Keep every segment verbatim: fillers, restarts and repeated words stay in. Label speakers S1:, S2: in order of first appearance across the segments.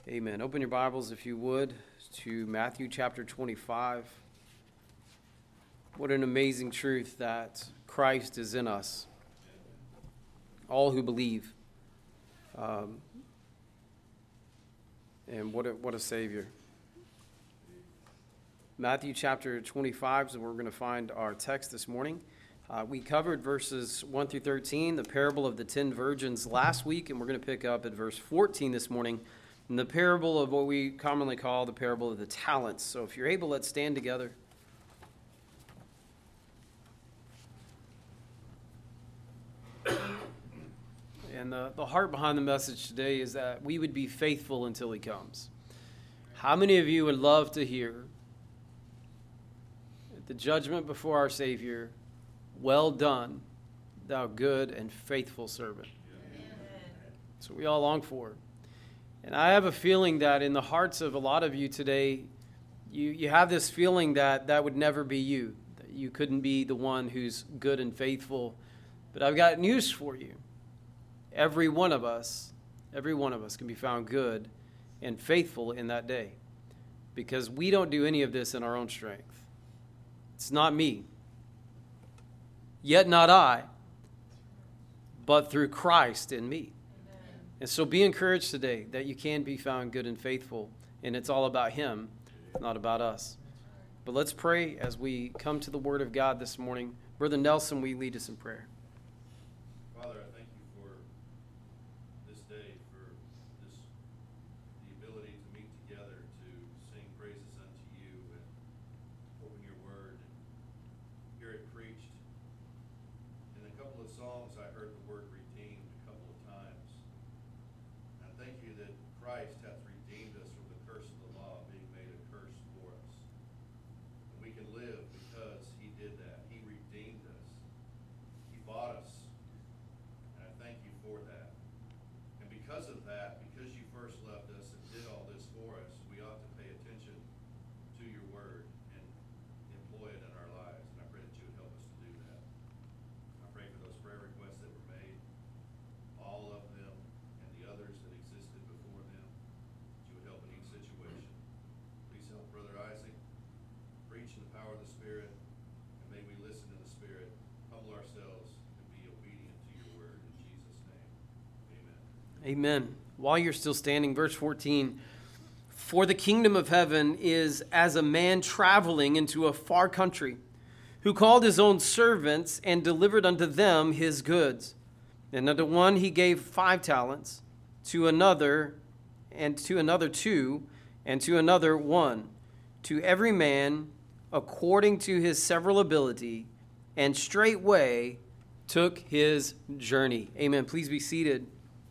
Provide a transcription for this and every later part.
S1: Amen. Open your Bibles, if you would, to Matthew chapter twenty-five. What an amazing truth that Christ is in us. All who believe. Um, and what a, what a Savior. Matthew chapter twenty-five is where we're going to find our text this morning. Uh, we covered verses one through thirteen, the parable of the ten virgins last week, and we're going to pick up at verse fourteen this morning. In the parable of what we commonly call the parable of the talents. So if you're able, let's stand together. And the, the heart behind the message today is that we would be faithful until he comes. How many of you would love to hear at the judgment before our Savior, "Well done, thou good and faithful servant"? Amen. That's what we all long for. And I have a feeling that in the hearts of a lot of you today, you, you have this feeling that that would never be you, that you couldn't be the one who's good and faithful. But I've got news for you. Every one of us, every one of us can be found good and faithful in that day, because we don't do any of this in our own strength. It's not me, yet not I, but through Christ in me. And so be encouraged today that you can be found good and faithful, and it's all about him, not about us. But let's pray as we come to the Word of God this morning. Brother Nelson, will you lead us in prayer?
S2: Father, I thank you for this day, for this the ability to meet together to sing praises unto you and open your Word and hear it preached. In a couple of songs, I heard the word redeemed a couple of times. Thank you that Christ hath redeemed us from the curse of the law, being made a curse for us. And we can live because he did that. He redeemed us. He bought us. And I thank you for that. And because of that, because you first loved us and did all this for us, we ought to pay attention to your word and employ it in our lives. And I pray that you would help us to do that. I pray for those prayer requests that were made, all of them, and the others that existed before them, that you would help in each situation. Please help Brother Isaac preach in the power of the Spirit, and may we listen in the Spirit, humble ourselves, and be obedient to your word. In Jesus' name, amen.
S1: Amen. While you're still standing, verse fourteen, "For the kingdom of heaven is as a man traveling into a far country, who called his own servants and delivered unto them his goods. And unto one he gave five talents, to another, and to another two, and to another one, to every man according to his several ability, and straightway took his journey." Amen. Please be seated.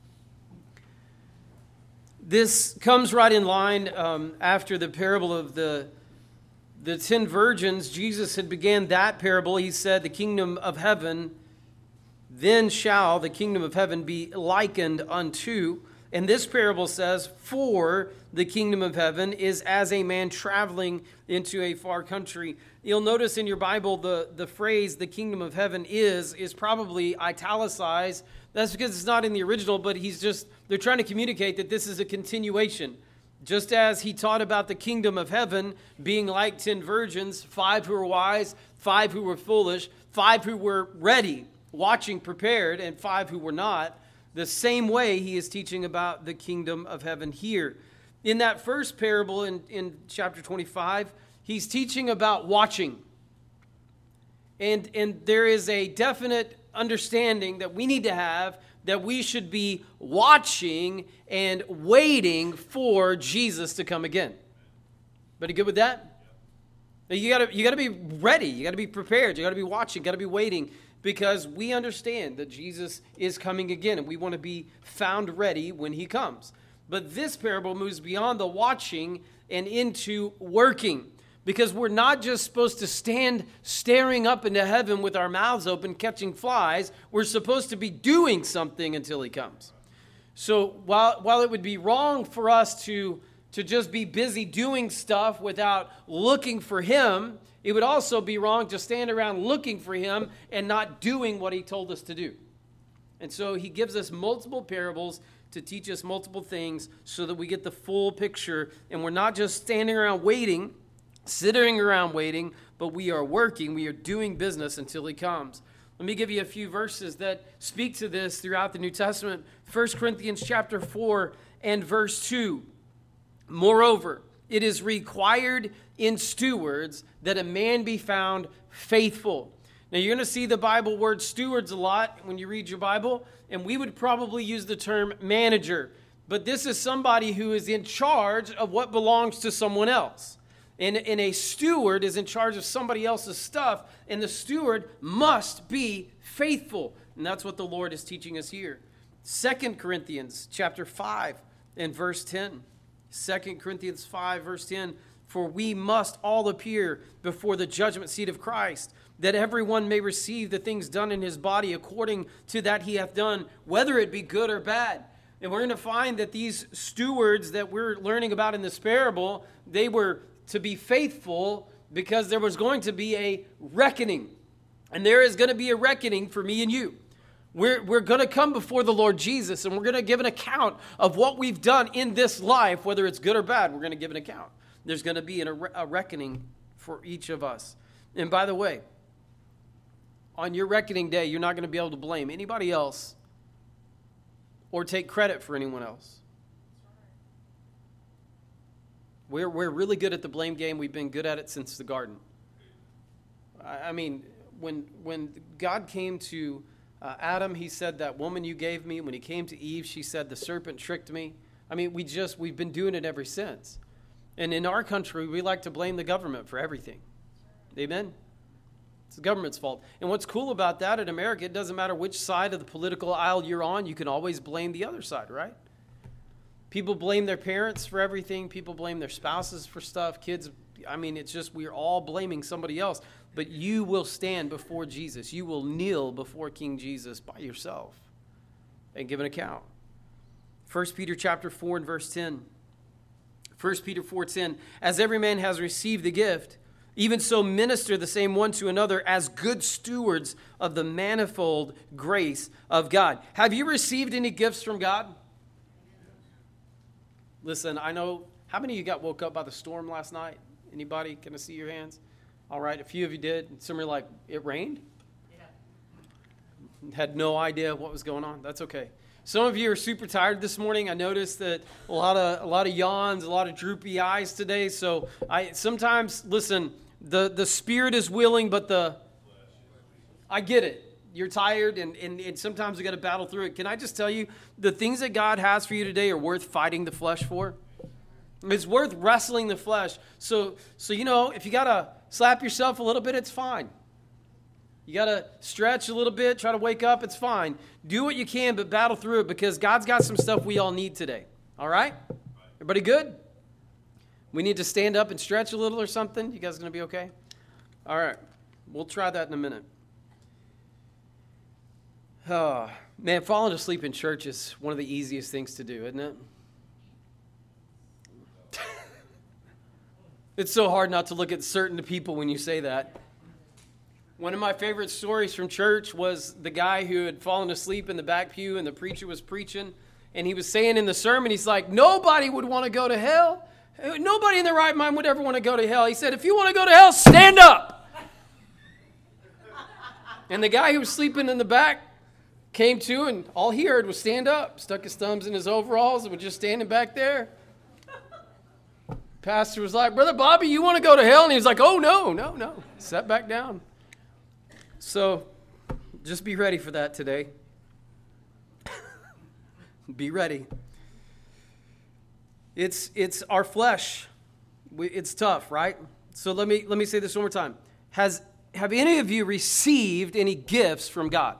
S1: This comes right in line um, after the parable of the the ten virgins. Jesus had began that parable. He said, "The kingdom of heaven, then shall the kingdom of heaven be likened unto." And this parable says, "For the kingdom of heaven is as a man traveling into a far country." You'll notice in your Bible the, the phrase, "the kingdom of heaven is," is probably italicized. That's because it's not in the original, but he's just, they're trying to communicate that this is a continuation. Just as he taught about the kingdom of heaven being like ten virgins, five who were wise, five who were foolish, five who were ready, watching, prepared, and five who were not. The same way he is teaching about the kingdom of heaven here. In that first parable in, in chapter twenty-five, he's teaching about watching. And, and there is a definite understanding that we need to have that we should be watching and waiting for Jesus to come again. Everybody good with that? You gotta, you gotta be ready. You gotta be prepared. You gotta be watching. You gotta be waiting, because we understand that Jesus is coming again, and we want to be found ready when he comes. But this parable moves beyond the watching and into working, because we're not just supposed to stand staring up into heaven with our mouths open, catching flies. We're supposed to be doing something until he comes. So while, while it would be wrong for us to, to just be busy doing stuff without looking for him, it would also be wrong to stand around looking for him and not doing what he told us to do. And so he gives us multiple parables to teach us multiple things so that we get the full picture and we're not just standing around waiting, sitting around waiting, but we are working, we are doing business until he comes. Let me give you a few verses that speak to this throughout the New Testament. First Corinthians chapter four and verse two. Moreover, it is required in stewards that a man be found faithful. Now, you're going to see the Bible word stewards a lot when you read your Bible, and we would probably use the term manager. But this is somebody who is in charge of what belongs to someone else. And, and a steward is in charge of somebody else's stuff, and the steward must be faithful. And that's what the Lord is teaching us here. Second Corinthians chapter five and verse ten. Second Corinthians five, verse ten. For we must all appear before the judgment seat of Christ, that everyone may receive the things done in his body according to that he hath done, whether it be good or bad. And we're going to find that these stewards that we're learning about in this parable, they were to be faithful because there was going to be a reckoning. And there is going to be a reckoning for me and you. We're, we're going to come before the Lord Jesus, and we're going to give an account of what we've done in this life, whether it's good or bad. We're going to give an account. There's going to be a, a reckoning for each of us. And by the way, on your reckoning day, you're not going to be able to blame anybody else or take credit for anyone else. We're, we're really good at the blame game. We've been good at it since the garden. I, I mean, when, when God came to uh, Adam, he said, that woman you gave me. When he came to Eve, she said, the serpent tricked me. I mean, we just, we've been doing it ever since. And in our country, we like to blame the government for everything. Amen? It's the government's fault. And what's cool about that in America, it doesn't matter which side of the political aisle you're on, you can always blame the other side, right? People blame their parents for everything. People blame their spouses for stuff. Kids, I mean, it's just we're all blaming somebody else. But you will stand before Jesus. You will kneel before King Jesus by yourself and give an account. First Peter chapter four and verse ten. First Peter four ten. As every man has received the gift, even so minister the same one to another as good stewards of the manifold grace of God. Have you received any gifts from God? Listen, I know, how many of you got woke up by the storm last night? Anybody? Can I see your hands? All right, a few of you did. Some are like, it rained? Yeah. Had no idea what was going on. That's okay. Some of you are super tired this morning. I noticed that a lot of a lot of yawns, a lot of droopy eyes today. So I sometimes, listen, the, the spirit is willing, but the, I get it. You're tired, and, and, and sometimes you got to battle through it. Can I just tell you, the things that God has for you today are worth fighting the flesh for. It's worth wrestling the flesh. So, so you know, if you got to slap yourself a little bit, it's fine. You got to stretch a little bit, try to wake up, it's fine. Do what you can, but battle through it because God's got some stuff we all need today. All right? Everybody good? We need to stand up and stretch a little or something? You guys going to be okay? All right. We'll try that in a minute. Oh, man, falling asleep in church is one of the easiest things to do, isn't it? It's so hard not to look at certain people when you say that. One of my favorite stories from church was the guy who had fallen asleep in the back pew and the preacher was preaching. And he was saying in the sermon, he's like, nobody would want to go to hell. Nobody in their right mind would ever want to go to hell. He said, if you want to go to hell, stand up. And the guy who was sleeping in the back came to, and all he heard was stand up. Stuck his thumbs in his overalls and was just standing back there. Pastor was like, Brother Bobby, you want to go to hell? And he was like, oh, no, no, no. Sat back down. So just be ready for that today. Be ready. It's it's our flesh. We, it's tough, right? So let me let me say this one more time. Has have any of you received any gifts from God?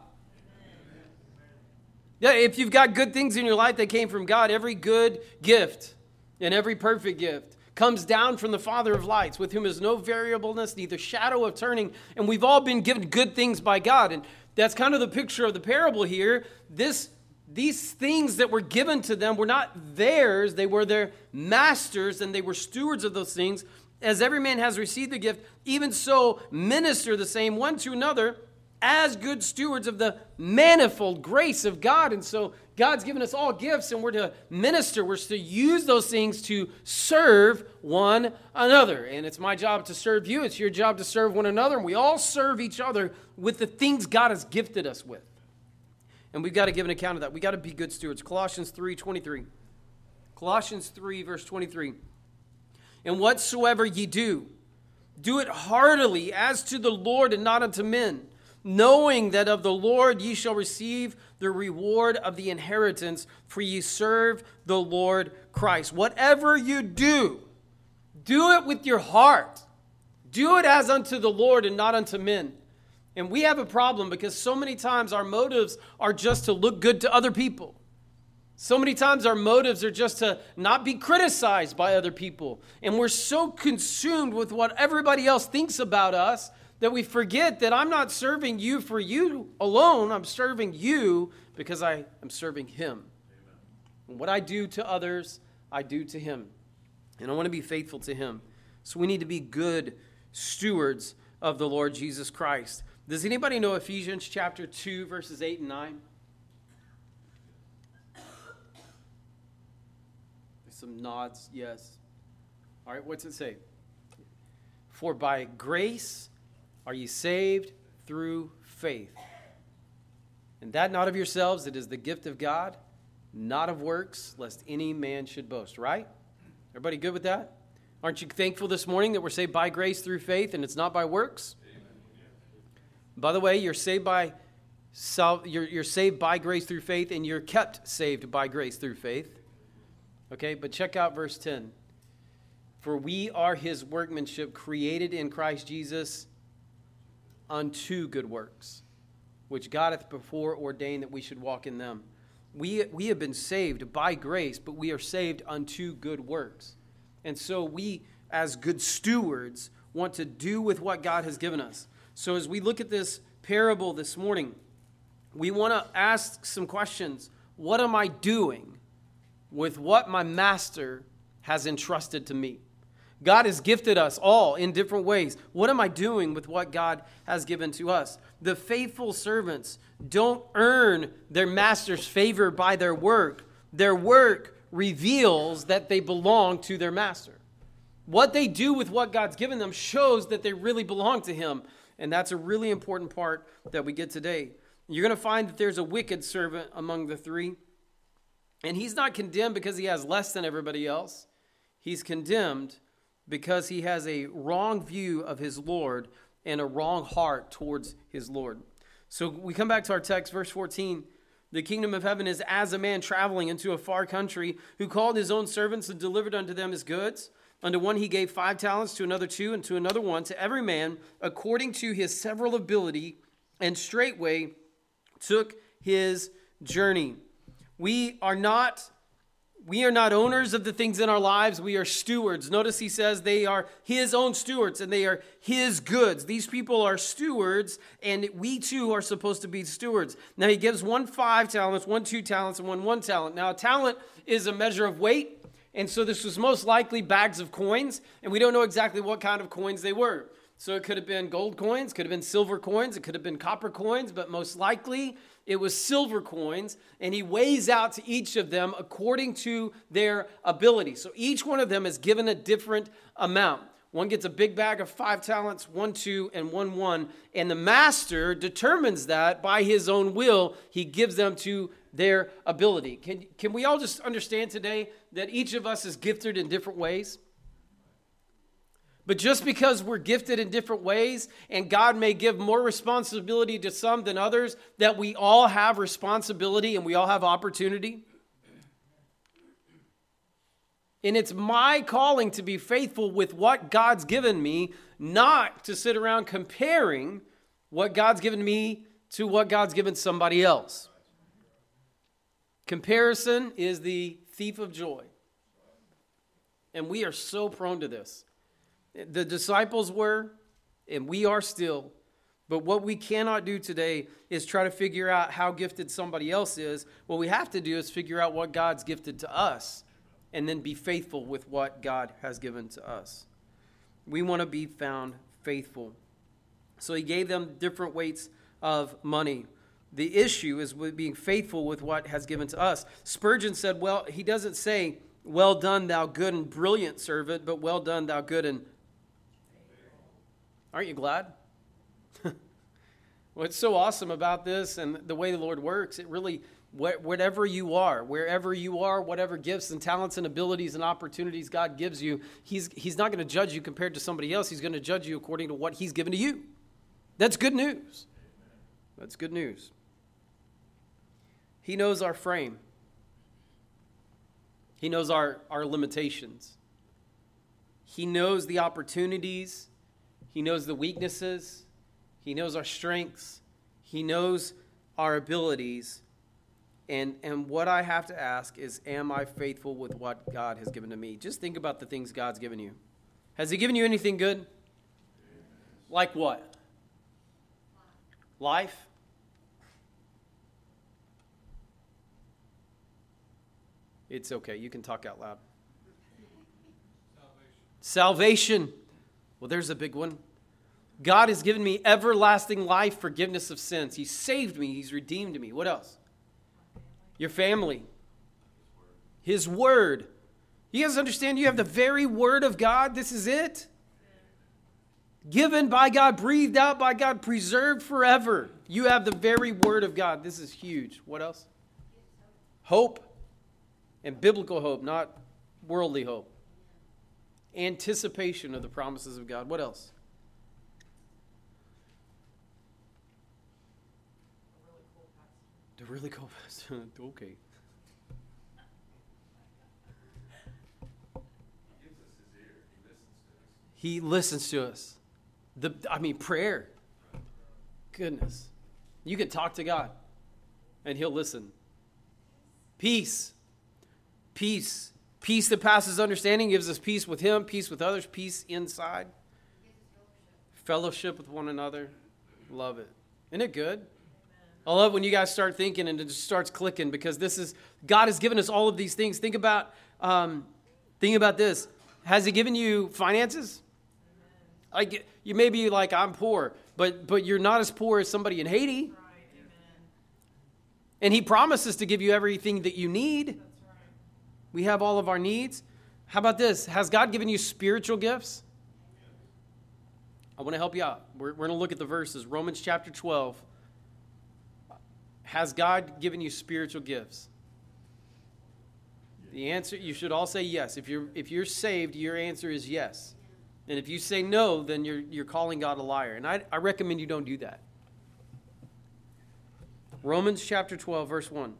S1: Yeah, if you've got good things in your life that came from God, every good gift and every perfect gift comes down from the Father of lights, with whom is no variableness, neither shadow of turning. And we've all been given good things by God. And that's kind of the picture of the parable here. This, these things that were given to them were not theirs. They were their masters, and they were stewards of those things. As every man has received the gift, even so minister the same one to another as good stewards of the manifold grace of God. And so God's given us all gifts, and we're to minister. We're to use those things to serve one another. And it's my job to serve you. It's your job to serve one another. And we all serve each other with the things God has gifted us with. And we've got to give an account of that. We've got to be good stewards. Colossians three twenty-three. Colossians three, verse twenty-three. And whatsoever ye do, do it heartily as to the Lord and not unto men, knowing that of the Lord ye shall receive the reward of the inheritance, for ye serve the Lord Christ. Whatever you do, do it with your heart. Do it as unto the Lord and not unto men. And we have a problem because so many times our motives are just to look good to other people. So many times our motives are just to not be criticized by other people. And we're so consumed with what everybody else thinks about us that we forget that I'm not serving you for you alone. I'm serving you because I am serving him. Amen. And what I do to others, I do to him. And I want to be faithful to him. So we need to be good stewards of the Lord Jesus Christ. Does anybody know Ephesians chapter two, verses eight and nine? Some nods, yes. All right, what's it say? For by grace are ye saved through faith. And that not of yourselves, it is the gift of God, not of works, lest any man should boast, right? Everybody good with that? Aren't you thankful this morning that we're saved by grace through faith and it's not by works? Amen. By the way, you're saved by you're, you're saved by grace through faith, and you're kept saved by grace through faith. Okay, but check out verse ten. For we are his workmanship, created in Christ Jesus unto good works, which God hath before ordained that we should walk in them. We, we have been saved by grace, but we are saved unto good works. And so we, as good stewards, want to do with what God has given us. So as we look at this parable this morning, we want to ask some questions. What am I doing with what my master has entrusted to me? God has gifted us all in different ways. What am I doing with what God has given to us? The faithful servants don't earn their master's favor by their work. Their work reveals that they belong to their master. What they do with what God's given them shows that they really belong to him. And that's a really important part that we get today. You're going to find that there's a wicked servant among the three. And he's not condemned because he has less than everybody else. He's condemned because he has a wrong view of his Lord and a wrong heart towards his Lord. So we come back to our text, verse fourteen. The kingdom of heaven is as a man traveling into a far country, who called his own servants and delivered unto them his goods. Unto one he gave five talents, to another two, and to another one, to every man according to his several ability, and straightway took his journey. We are not, we are not owners of the things in our lives. We are stewards. Notice he says they are his own stewards and they are his goods. These people are stewards, and we too are supposed to be stewards. Now he gives one five talents, one two talents, and one one talent. Now a talent is a measure of weight, and so this was most likely bags of coins, and we don't know exactly what kind of coins they were. So it could have been gold coins, could have been silver coins, it could have been copper coins, but most likely it was silver coins, and he weighs out to each of them according to their ability. So each one of them is given a different amount. One gets a big bag of five talents, one two, and one one, and the master determines that by his own will. He gives them to their ability. Can, can we all just understand today that each of us is gifted in different ways? But just because we're gifted in different ways, and God may give more responsibility to some than others, that we all have responsibility and we all have opportunity. And it's my calling to be faithful with what God's given me, not to sit around comparing what God's given me to what God's given somebody else. Comparison is the thief of joy. And we are so prone to this. The disciples were, and we are still. But what we cannot do today is try to figure out how gifted somebody else is. What we have to do is figure out what God's gifted to us, and then be faithful with what God has given to us. We want to be found faithful. So he gave them different weights of money. The issue is with being faithful with what has given to us. Spurgeon said, well, he doesn't say, well done, thou good and brilliant servant, but well done, thou good and... Aren't you glad? What's so awesome about this and the way the Lord works, it really, whatever you are, wherever you are, whatever gifts and talents and abilities and opportunities God gives you, he's, he's not going to judge you compared to somebody else. He's going to judge you according to what he's given to you. That's good news. That's good news. He knows our frame. He knows our, our limitations. He knows the opportunities. He knows the weaknesses. He knows our strengths. He knows our abilities. And, and what I have to ask is, am I faithful with what God has given to me? Just think about the things God's given you. Has he given you anything good? Like what? Life? It's okay. You can talk out loud. Salvation. Salvation. Well, there's a big one. God has given me everlasting life, forgiveness of sins. He saved me. He's redeemed me. What else? Your family. His word. You guys understand you have the very word of God? This is it. Given by God, breathed out by God, preserved forever. You have the very word of God. This is huge. What else? Hope. And biblical hope, not worldly hope. Anticipation of the promises of God. What else? The really cool pastor. Okay. He listens to us. The I mean prayer. Goodness. You can talk to God and he'll listen. Peace. Peace. Peace that passes understanding gives us peace with him, peace with others, peace inside. Fellowship with one another. Love it. Isn't it good? I love when you guys start thinking and it just starts clicking, because this is, God has given us all of these things. Think about, um, think about this. Has he given you finances? Like, you may be like, I'm poor, but but you're not as poor as somebody in Haiti.
S3: Right.
S1: And he promises to give you everything that you need.
S3: That's right.
S1: We have all of our needs. How about this? Has God given you spiritual gifts? I want to help you out. We're, we're going to look at the verses. Romans chapter twelve. Has God given you spiritual gifts? The answer, you should all say yes. If you're if you're saved, your answer is yes. And if you say no, then you're you're calling God a liar. And I, I recommend you don't do that. Romans chapter twelve, verse one.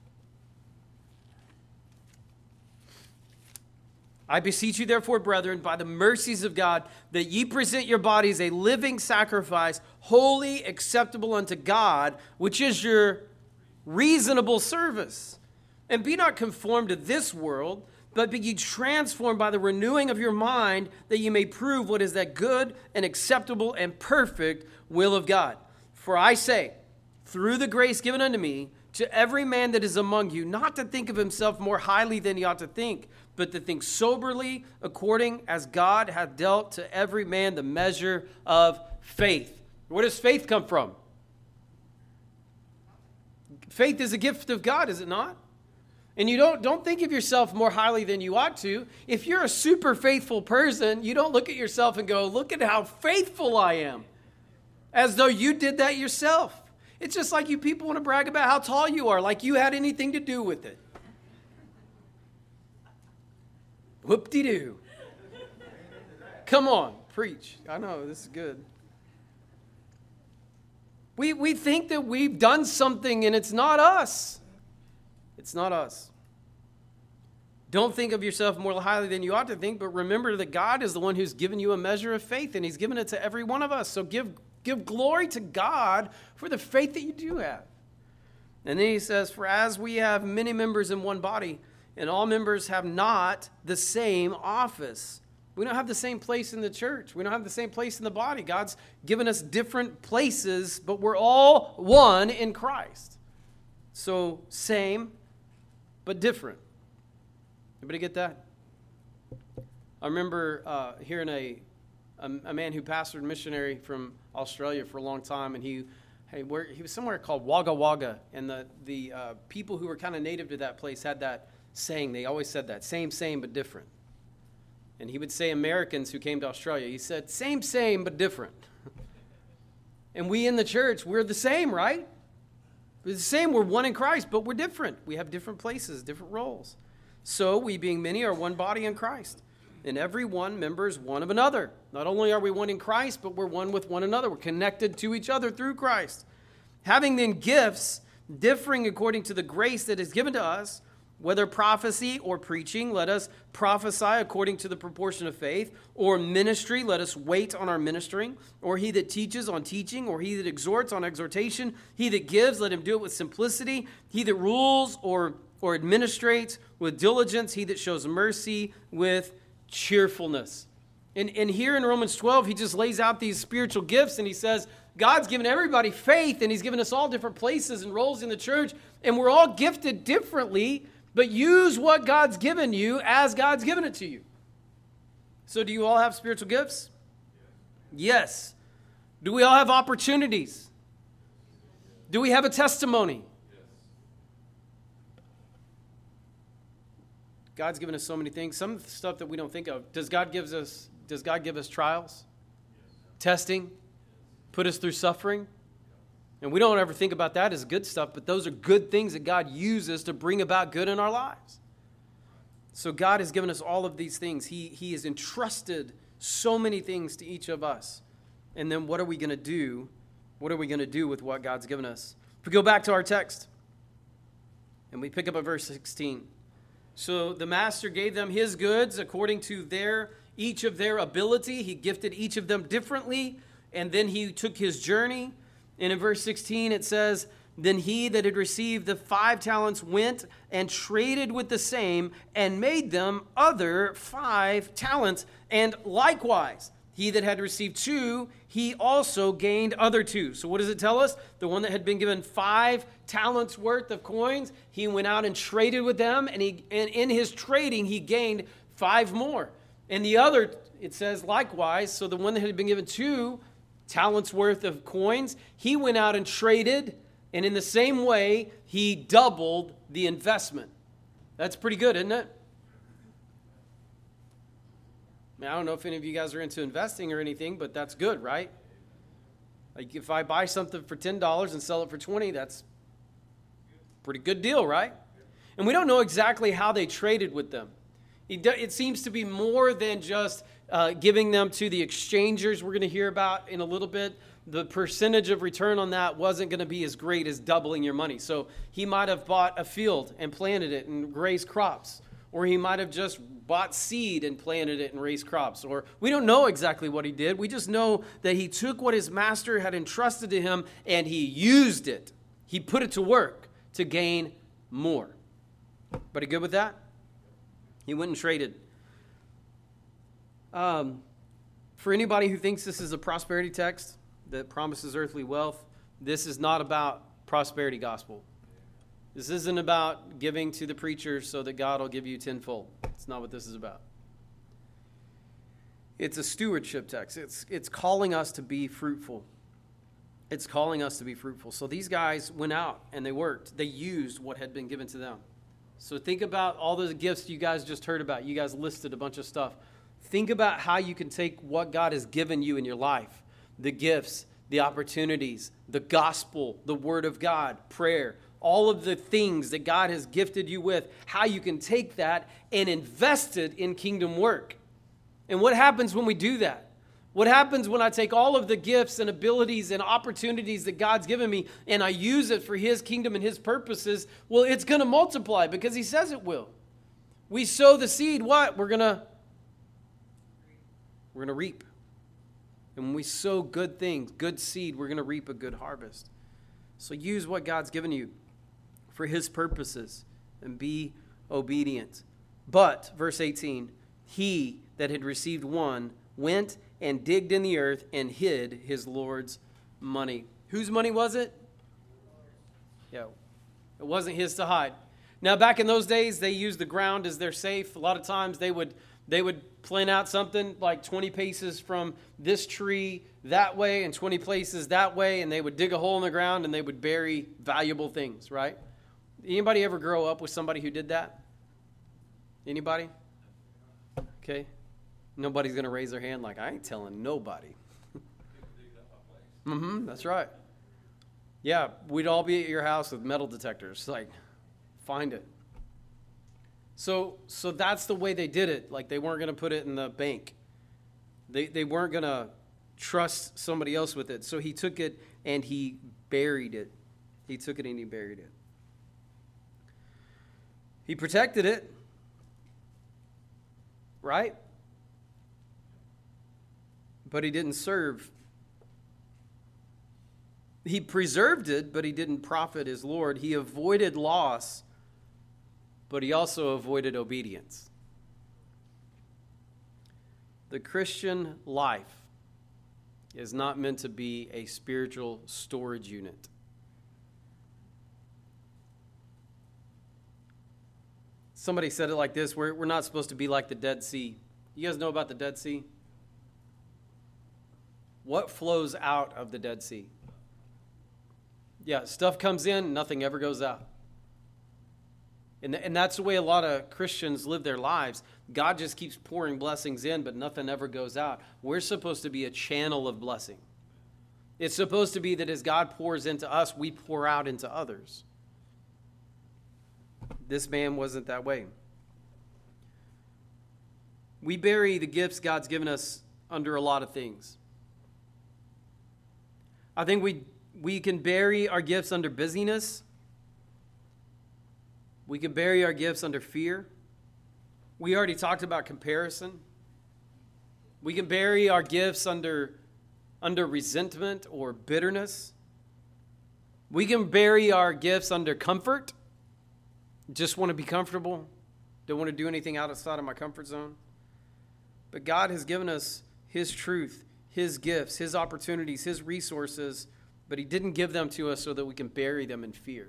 S1: I beseech you, therefore, brethren, by the mercies of God, that ye present your bodies a living sacrifice, holy, acceptable unto God, which is your reasonable service. And be not conformed to this world, but be ye transformed by the renewing of your mind, that ye may prove what is that good and acceptable and perfect will of God. For I say, through the grace given unto me, to every man that is among you, not to think of himself more highly than he ought to think, but to think soberly, according as God hath dealt to every man the measure of faith. Where does faith come from? Faith is a gift of God, is it not? And you don't, don't think of yourself more highly than you ought to. If you're a super faithful person, you don't look at yourself and go, look at how faithful I am. As though you did that yourself. It's just like you people want to brag about how tall you are, like you had anything to do with it. Whoop-de-doo. Come on, preach. I know, this is good. We, we think that we've done something and it's not us. It's not us. Don't think of yourself more highly than you ought to think, but remember that God is the one who's given you a measure of faith, and he's given it to every one of us. So give, give glory to God for the faith that you do have. And then he says, for as we have many members in one body, and all members have not the same office. We don't have the same place in the church. We don't have the same place in the body. God's given us different places, but we're all one in Christ. So same, but different. Everybody get that? I remember uh, hearing a, a a man who pastored missionary from Australia for a long time, and he Hey, where he was somewhere called Wagga Wagga, and the the uh, people who were kind of native to that place had that saying. They always said that same, same, but different. And he would say Americans who came to Australia, he said same, same, but different. And we in the church, we're the same, right? We're the same. We're one in Christ, but we're different. We have different places, different roles. So we, being many, are one body in Christ. And every one member is one of another. Not only are we one in Christ, but we're one with one another. We're connected to each other through Christ. Having then gifts differing according to the grace that is given to us, whether prophecy or preaching, let us prophesy according to the proportion of faith, or ministry, let us wait on our ministering, or he that teaches on teaching, or he that exhorts on exhortation, he that gives, let him do it with simplicity, he that rules or, or administrates with diligence, he that shows mercy with cheerfulness. And, and here in Romans twelve, he just lays out these spiritual gifts, and he says, God's given everybody faith, and he's given us all different places and roles in the church, and we're all gifted differently, but use what God's given you as God's given it to you. So do you all have spiritual gifts? Yes. Do we all have opportunities? Do we have a testimony? God's given us so many things. Some stuff that we don't think of. Does God give us, does God give us trials? Testing? Put us through suffering? And we don't ever think about that as good stuff, but those are good things that God uses to bring about good in our lives. So God has given us all of these things. He, he has entrusted so many things to each of us. And then what are we going to do? What are we going to do with what God's given us? If we go back to our text, and we pick up at verse sixteen. So the master gave them his goods according to their each of their ability. He gifted each of them differently, and then he took his journey. And in verse sixteen it says, then he that had received the five talents went and traded with the same and made them other five talents. And likewise, he that had received two, he also gained other two. So what does it tell us? The one that had been given five talents worth of coins, he went out and traded with them, and, he, and in his trading, he gained five more. And the other, it says likewise, so the one that had been given two talents worth of coins, he went out and traded, and in the same way, he doubled the investment. That's pretty good, isn't it? I mean, I don't know if any of you guys are into investing or anything, but that's good, right? Like if I buy something for ten dollars and sell it for twenty dollars, that's a pretty good deal, right? And we don't know exactly how they traded with them. It seems to be more than just uh, giving them to the exchangers we're going to hear about in a little bit. The percentage of return on that wasn't going to be as great as doubling your money. So he might have bought a field and planted it and raised crops. Or he might have just bought seed and planted it and raised crops. Or we don't know exactly what he did. We just know that he took what his master had entrusted to him and he used it. He put it to work to gain more. But are you good with that? He went and traded. Um, for anybody who thinks this is a prosperity text that promises earthly wealth, this is not about prosperity gospel. This isn't about giving to the preacher so that God will give you tenfold. It's not what this is about. It's a stewardship text. It's, it's calling us to be fruitful. It's calling us to be fruitful. So these guys went out and they worked. They used what had been given to them. So think about all those gifts you guys just heard about. You guys listed a bunch of stuff. Think about how you can take what God has given you in your life, the gifts, the opportunities, the gospel, the word of God, prayer, all of the things that God has gifted you with, how you can take that and invest it in kingdom work. And what happens when we do that? What happens when I take all of the gifts and abilities and opportunities that God's given me and I use it for his kingdom and his purposes? Well, it's going to multiply because he says it will. We sow the seed, what? We're going to we're going to reap. And when we sow good things, good seed, we're going to reap a good harvest. So use what God's given you for his purposes and be obedient. But, verse eighteen, he that had received one went and digged in the earth and hid his Lord's money. Whose money was it? Yeah, it wasn't his to hide. Now, back in those days, they used the ground as their safe. A lot of times they would they would plan out something like twenty paces from this tree that way and twenty places that way, and they would dig a hole in the ground and they would bury valuable things, right? Anybody ever grow up with somebody who did that? Anybody? Okay. Nobody's going to raise their hand like, I ain't telling nobody. Mm-hmm, that's right. Yeah, we'd all be at your house with metal detectors. Like, find it. So so that's the way they did it. Like, they weren't going to put it in the bank. They, they weren't going to trust somebody else with it. So he took it and he buried it. He took it and he buried it. He protected it. Right? But he didn't serve. He preserved it, but he didn't profit his Lord. He avoided loss, but he also avoided obedience. The Christian life is not meant to be a spiritual storage unit. Somebody said it like this, we're, we're not supposed to be like the Dead Sea. You guys know about the Dead Sea? What flows out of the Dead Sea? Yeah, stuff comes in, nothing ever goes out. And, and that's the way a lot of Christians live their lives. God just keeps pouring blessings in, but nothing ever goes out. We're supposed to be a channel of blessing. It's supposed to be that as God pours into us, we pour out into others. This man wasn't that way. We bury the gifts God's given us under a lot of things. I think we we can bury our gifts under busyness. We can bury our gifts under fear. We already talked about comparison. We can bury our gifts under, under resentment or bitterness. We can bury our gifts under comfort. Just want to be comfortable. Don't want to do anything outside of my comfort zone. But God has given us His truth, His gifts, His opportunities, His resources, but He didn't give them to us so that we can bury them in fear.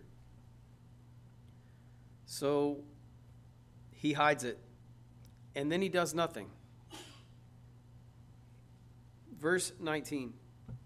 S1: So He hides it, and then He does nothing. Verse nineteen.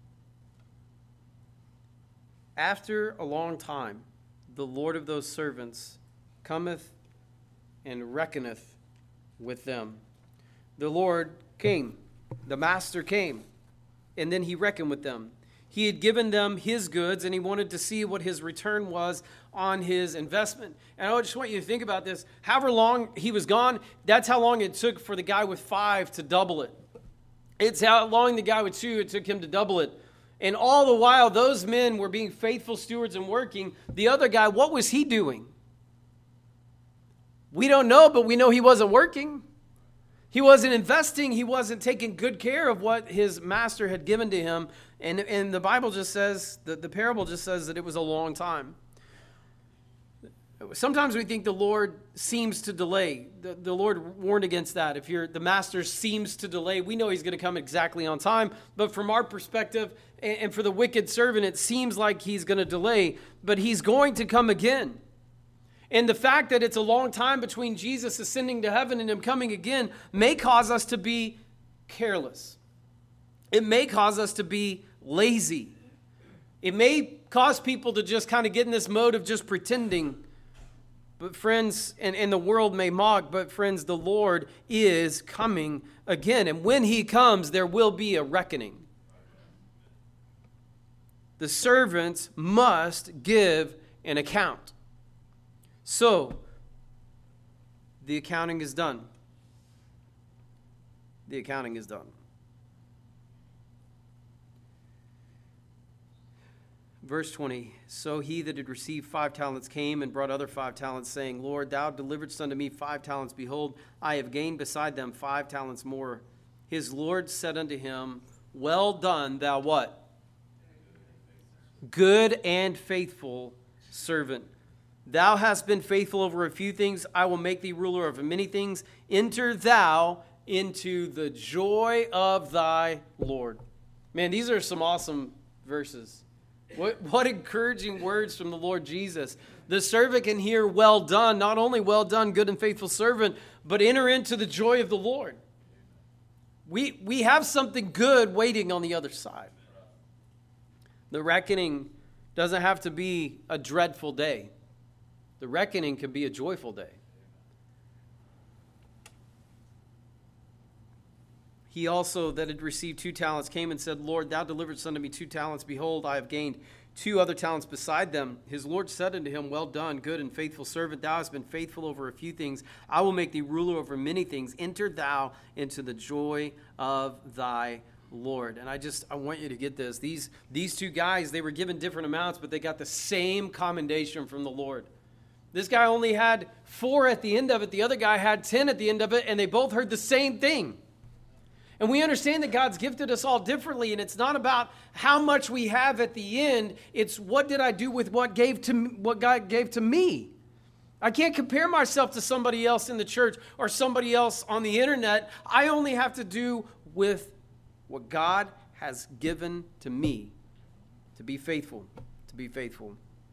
S1: After a long time, the Lord of those servants cometh and reckoneth with them. The Lord came, the master came, and then he reckoned with them. He had given them his goods, and he wanted to see what his return was on his investment. And I just want you to think about this. However long he was gone, that's how long it took for the guy with five to double it. It's how long the guy with two, it took him to double it. And all the while, those men were being faithful stewards and working. The other guy, what was he doing? We don't know, but we know he wasn't working. He wasn't investing. He wasn't taking good care of what his master had given to him. And, and the Bible just says, the, the parable just says that it was a long time. Sometimes we think the Lord seems to delay. The, the Lord warned against that. If you're, the master seems to delay, we know he's going to come exactly on time. But from our perspective, and, and for the wicked servant, it seems like he's going to delay. But he's going to come again. And the fact that it's a long time between Jesus ascending to heaven and him coming again may cause us to be careless. It may cause us to be lazy. It may cause people to just kind of get in this mode of just pretending. But friends, and, and the world may mock, but friends, the Lord is coming again. And when he comes, there will be a reckoning. The servants must give an account. So, the accounting is done. The accounting is done. Verse twenty, so he that had received five talents came and brought other five talents, saying, Lord, thou deliveredst unto me five talents. Behold, I have gained beside them five talents more. His Lord said unto him, well done, thou what? Good and faithful servant. Thou hast been faithful over a few things. I will make thee ruler over many things. Enter thou into the joy of thy Lord. Man, these are some awesome verses. What, what encouraging words from the Lord Jesus. the servant can hear, well done, not only well done, good and faithful servant, but enter into the joy of the Lord. We, we have something good waiting on the other side. The reckoning doesn't have to be a dreadful day. The reckoning can be a joyful day. He also, that had received two talents, came and said, Lord, thou deliveredst unto me two talents. Behold, I have gained two other talents beside them. His Lord said unto him, well done, good and faithful servant. Thou hast been faithful over a few things. I will make thee ruler over many things. Enter thou into the joy of thy Lord. And I just, I want you to get this. These, these two guys, they were given different amounts, but they got the same commendation from the Lord. This guy only had four at the end of it. The other guy had ten at the end of it, and they both heard the same thing. And we understand that God's gifted us all differently, and it's not about how much we have at the end. It's what did I do with what gave to what God gave to me. I can't compare myself to somebody else in the church or somebody else on the internet. I only have to do with what God has given to me to be faithful, to be faithful.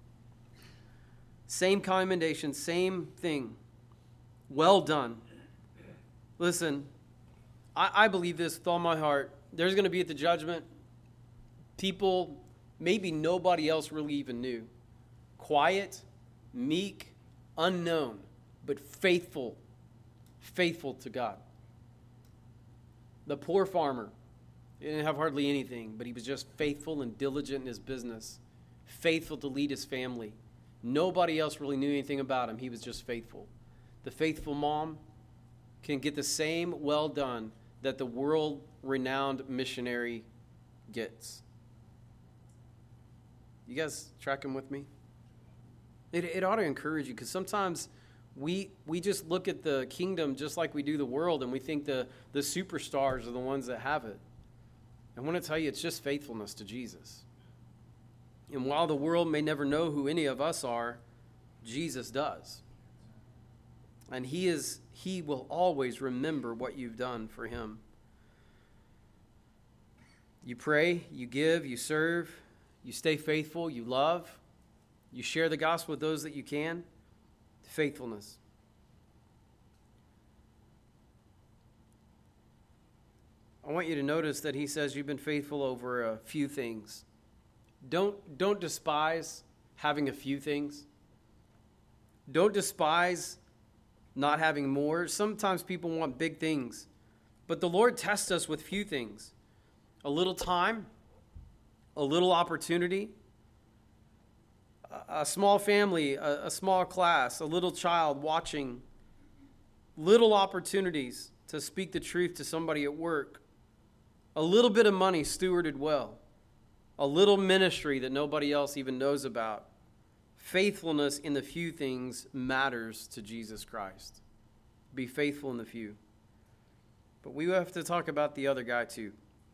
S1: Same commendation, same thing. Well done. Listen, I, I believe this with all my heart. There's going to be at the judgment people maybe nobody else really even knew. Quiet, meek, unknown, but faithful, faithful to God. The poor farmer, he didn't have hardly anything, but he was just faithful and diligent in his business, faithful to lead his family. Nobody else really knew anything about him. He was just faithful. The faithful mom can get the same well done that the world-renowned missionary gets. You guys tracking with me? It, it ought to encourage you, because sometimes we we just look at the kingdom just like we do the world, and we think the, the superstars are the ones that have it. I want to tell you, it's just faithfulness to Jesus. And while the world may never know who any of us are, Jesus does. And he is he will always remember what you've done for him. You pray, you give, you serve, you stay faithful, you love, you share the gospel with those that you can. Faithfulness. I want you to notice that he says you've been faithful over a few things. Don't, don't despise having a few things. Don't despise not having more. Sometimes people want big things, but the Lord tests us with few things. A little time, a little opportunity, a small family, a, a small class, a little child watching, little opportunities to speak the truth to somebody at work, a little bit of money stewarded well, a little ministry that nobody else even knows about. Faithfulness in the few things matters to Jesus Christ. Be faithful in the few. But we have to talk about the other guy too.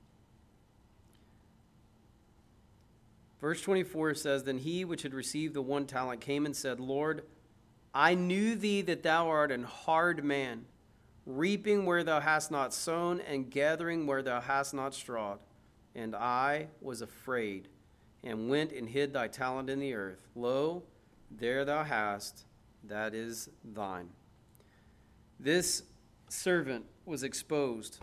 S1: Verse twenty-four says, Then he which had received the one talent came and said, Lord, I knew thee that thou art an hard man, reaping where thou hast not sown, and gathering where thou hast not strawed. And I was afraid, and went and hid thy talent in the earth. Lo, there thou hast, that is thine. This servant was exposed.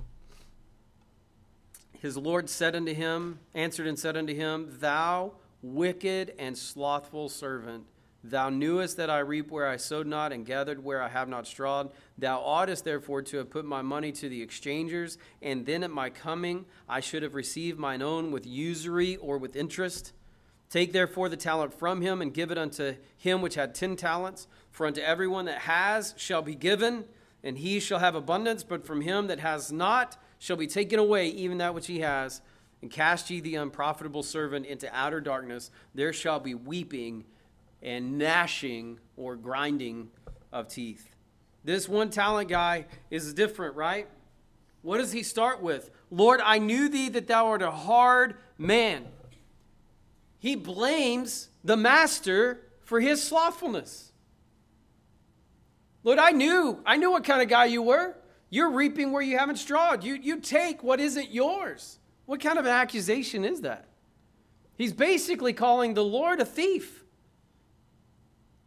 S1: His Lord said unto him, answered and said unto him, Thou wicked and slothful servant, thou knewest that I reap where I sowed not, and gathered where I have not strawed. Thou oughtest therefore to have put my money to the exchangers, and then at my coming I should have received mine own with usury or with interest. Take therefore the talent from him, and give it unto him which had ten talents. For unto everyone that has shall be given, and he shall have abundance. But from him that has not shall be taken away even that which he has. And cast ye the unprofitable servant into outer darkness. There shall be weeping and gnashing or grinding of teeth. This one talent guy is different, right? What does he start with? Lord, I knew thee that thou art a hard man. He blames the master for his slothfulness. Lord, I knew, I knew what kind of guy you were. You're reaping where you haven't strawed. You, you take what isn't yours. What kind of an accusation is that? He's basically calling the Lord a thief.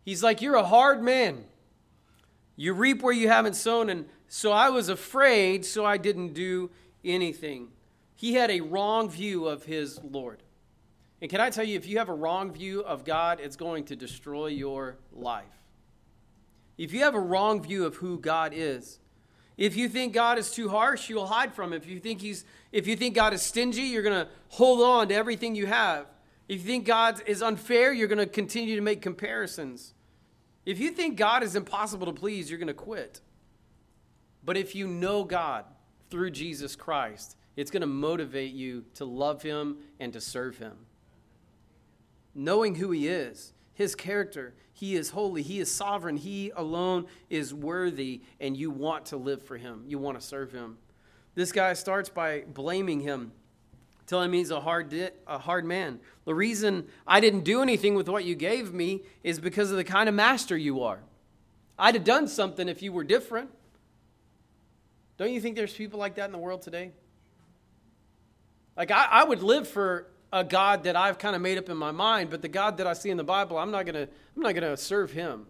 S1: He's like, you're a hard man. You reap where you haven't sown, and so I was afraid, so I didn't do anything. He had a wrong view of his Lord. And can I tell you, if you have a wrong view of God, it's going to destroy your life. If you have a wrong view of who God is, if you think God is too harsh, you'll hide from him. If you think he's, if you think God is stingy, you're going to hold on to everything you have. If you think God is unfair, you're going to continue to make comparisons. If you think God is impossible to please, you're going to quit. But if you know God through Jesus Christ, it's going to motivate you to love him and to serve him. Knowing who he is, his character, he is holy, he is sovereign, he alone is worthy, and you want to live for him. You want to serve him. This guy starts by blaming him, telling him he's a hard, di- a hard man. The reason I didn't do anything with what you gave me is because of the kind of master you are. I'd have done something if you were different. Don't you think there's people like that in the world today? Like, I, I would live for a God that I've kind of made up in my mind, but the God that I see in the Bible, I'm not gonna, I'm not gonna serve him.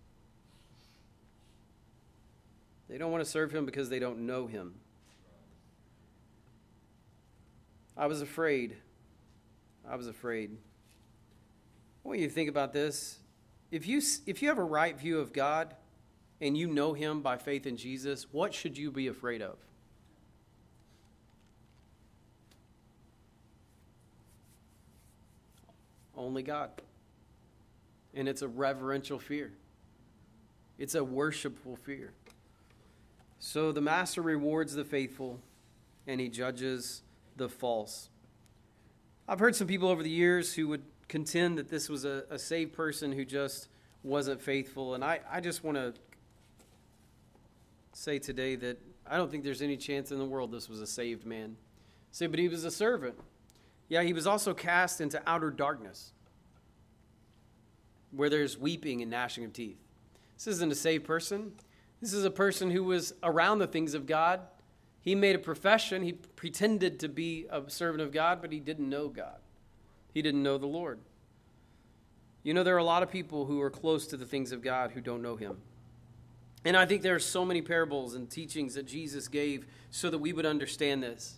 S1: They don't want to serve him because they don't know him. I was afraid. I was afraid. I want you to think about this. If you, if you have a right view of God and you know him by faith in Jesus, what should you be afraid of? Only God. And it's a reverential fear. It's a worshipful fear. So the master rewards the faithful and he judges the false. I've heard some people over the years who would contend that this was a, a saved person who just wasn't faithful. And I, I just want to say today that I don't think there's any chance in the world this was a saved man. Say, but he was a servant. Yeah, he was also cast into outer darkness where there's weeping and gnashing of teeth. This isn't a saved person. This is a person who was around the things of God. He made a profession. He pretended to be a servant of God, but he didn't know God. He didn't know the Lord. You know, there are a lot of people who are close to the things of God who don't know him. And I think there are so many parables and teachings that Jesus gave so that we would understand this.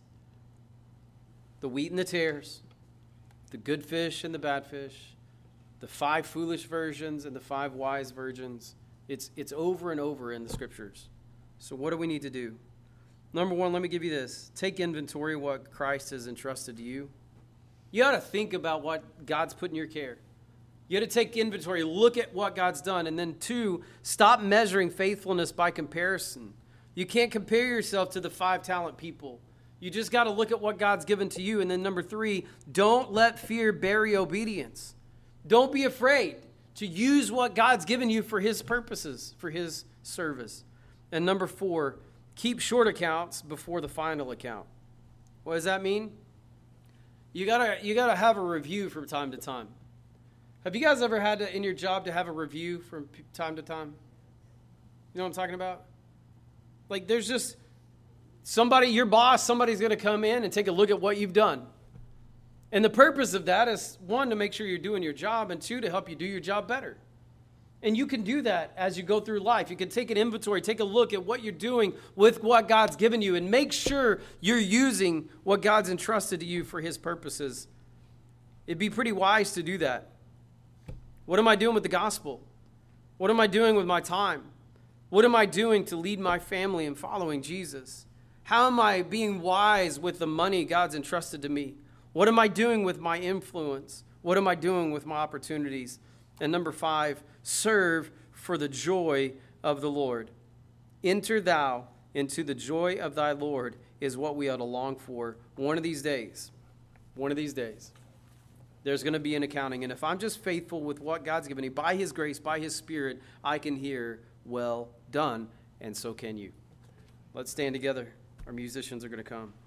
S1: The wheat and the tares, the good fish and the bad fish, the five foolish virgins and the five wise virgins. It's, it's over and over in the scriptures. So what do we need to do? Number one, let me give you this. Take inventory of what Christ has entrusted to you. You ought to think about what God's put in your care. You ought to take inventory, look at what God's done. And then two, stop measuring faithfulness by comparison. You can't compare yourself to the five talent people. You just got to look at what God's given to you. And then number three, don't let fear bury obedience. Don't be afraid to use what God's given you for his purposes, for his service. And number four, keep short accounts before the final account. What does that mean? You gotta, you gotta have a review from time to time. Have you guys ever had to, in your job to have a review from time to time? You know what I'm talking about? Like there's just somebody, your boss, somebody's going to come in and take a look at what you've done. And the purpose of that is, one, to make sure you're doing your job, and two, to help you do your job better. And you can do that as you go through life. You can take an inventory, take a look at what you're doing with what God's given you, and make sure you're using what God's entrusted to you for his purposes. It'd be pretty wise to do that. What am I doing with the gospel? What am I doing with my time? What am I doing to lead my family in following Jesus? How am I being wise with the money God's entrusted to me? What am I doing with my influence? What am I doing with my opportunities? And number five, serve for the joy of the Lord. Enter thou into the joy of thy Lord is what we ought to long for. One of these days, one of these days, there's going to be an accounting. And if I'm just faithful with what God's given me, by his grace, by his Spirit, I can hear, well done, and so can you. Let's stand together. Our musicians are going to come.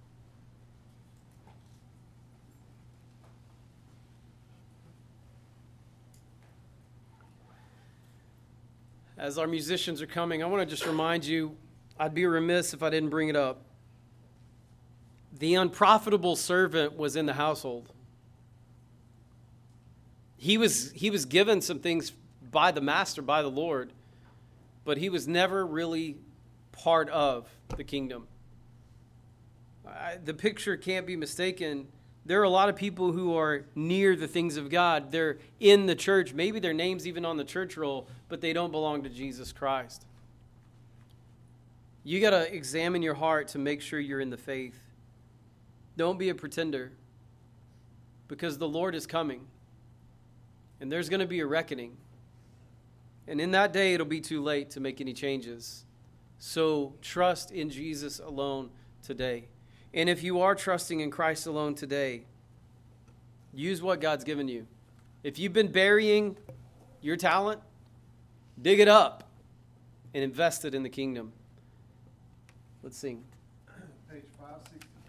S1: As our musicians are coming, I want to just remind you, I'd be remiss if I didn't bring it up. The unprofitable servant was in the household. He was, he was given some things by the master, by the Lord, but he was never really part of the kingdom. I, the picture can't be mistaken. There are a lot of people who are near the things of God. They're in the church. Maybe their name's even on the church roll, but they don't belong to Jesus Christ. You got to examine your heart to make sure you're in the faith. Don't be a pretender, because the Lord is coming, and there's going to be a reckoning. And in that day, it'll be too late to make any changes. So trust in Jesus alone today. And if you are trusting in Christ alone today, use what God's given you. If you've been burying your talent, dig it up and invest it in the kingdom. Let's sing.
S3: Page five sixty.